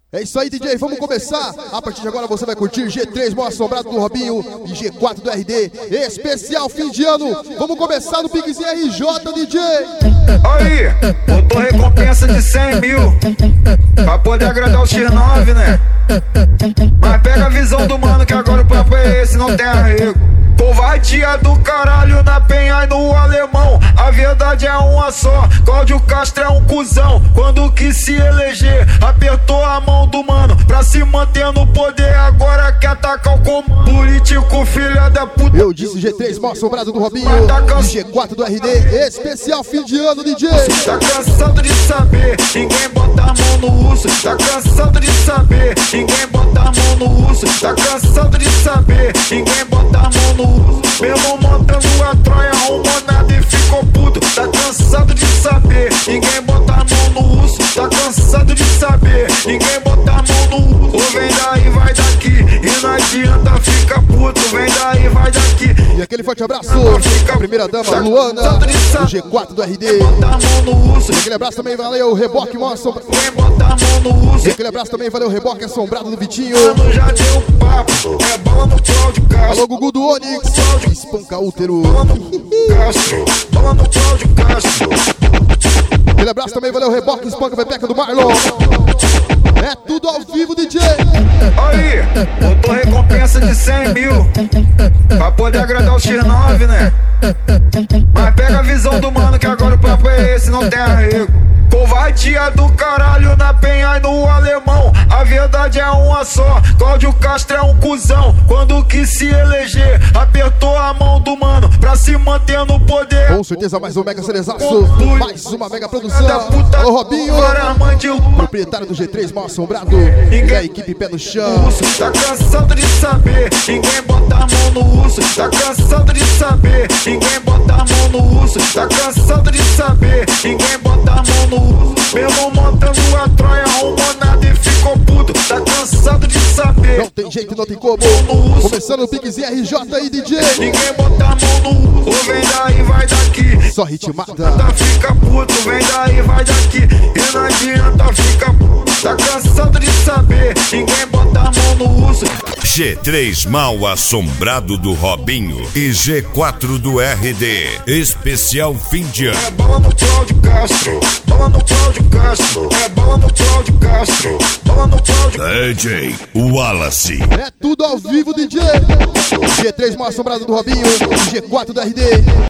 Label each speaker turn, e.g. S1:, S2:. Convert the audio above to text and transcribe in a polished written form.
S1: É isso aí, DJ, vamos começar. A partir de agora você vai curtir G3 Mal Assombrado do Robinho e G4 do RD, especial fim de ano. Vamos começar no Pigzinho RJ, DJ.
S2: Aí, botou recompensa de 100 mil pra poder agradar o X9, né? Mas pega a visão do mano que agora o papo é esse, não tem arrego. Covardia do caralho na Penha e no Alemão. A verdade é uma só, Cláudio Castro é um cuzão. Quando quis se eleger, apertou a mão do mano pra se manter no poder. Agora quer atacar o comando. Político filha da puta.
S1: Eu disse G3 Mal Assombrado do Robinho e G4 do RD, especial fim de ano, DJ.
S2: Tá cansado de saber, ninguém bota a mão no urso. Tá cansado de saber, ninguém bota a mão no urso. Tá cansado de saber, ninguém bota a mão no urso. Mesmo montando a Troia, arrumou nada e ficou puto. Tá cansado de saber, ninguém bota a mão no urso. Tá cansado de saber, ninguém bota a mão no urso. Ou vem daí, vai daqui, e não adianta ficar puto. Vem daí, vai daqui.
S1: E aquele forte abraço, a primeira dama Luana, do G4 do RD. E aquele abraço também, valeu, Reboque Mal Assombrado. E aquele abraço também, valeu, Reboque Assombrado do Vitinho.
S2: Já deu papo, é bola no Cláudio Castro.
S1: Alô, Gugu do Onix, espanca útero.
S2: Bola no Cláudio Castro.
S1: Aquele abraço também, valeu, Reboque, espanca Pepeca do Marlon. É tudo ao vivo, DJ.
S2: Aí, botou recompensa de 100 mil pra poder agradar o X9, né? Mas pega a visão do mano que agora o papo é esse, não tem arrego. Covardia do caralho na Penha e no Alemão. A verdade é uma só, Cláudio Castro é um cuzão. Quando quis se eleger, apertou a mão do mano pra se manter no poder.
S1: Com certeza mais um mega selezaço, mais uma mega produção. Alô, Robinho, proprietário do G3 Mal Assombrado e a equipe pé no chão.
S2: Tá cansado de saber, ninguém bota a mão no urso. Tá cansado de saber, ninguém bota a mão no urso. Tá cansado de saber, ninguém bota a mão no urso. Mesmo montando a Troia, arrumou nada e ficou puto. Tá cansado de saber,
S1: não tem jeito, não tem como. Começando o Pigzinho RJ aí, DJ.
S2: Ninguém bota a mão no urso. Ou vem daí, vai daqui.
S1: Só ritmada.
S2: Fica puto, vem daí, vai daqui. E não adianta ficar puto. Tá cansado de saber, ninguém bota a mão no urso.
S3: G3 Mal Assombrado do Robinho e G4 do RD, especial fim de ano.
S2: É bola no Cláudio Castro, bola no Cláudio Castro. É bola no Cláudio Castro, bola no Cláudio Castro.
S3: DJ Wallace.
S1: É tudo ao vivo, DJ. G3 Mal Assombrado do Robinho e G4 do RD.